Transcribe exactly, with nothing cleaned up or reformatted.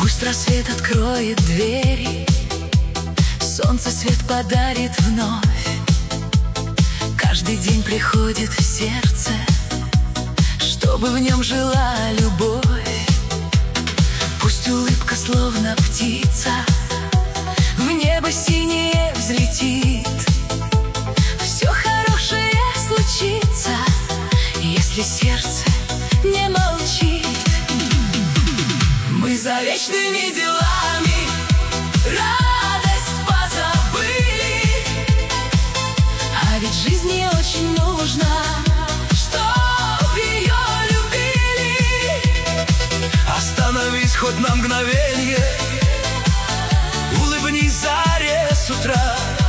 Пусть рассвет откроет двери, солнце свет подарит вновь. Каждый день приходит в сердце, чтобы в нем жила любовь. Пусть улыбка словно птица в небо синее взлетит. Все хорошее случится, если сердце не молчит. Мы за вечными делами радость позабыли, а ведь жизни очень нужно, чтоб ее любили. Остановись хоть на мгновенье, улыбнись заре с утра.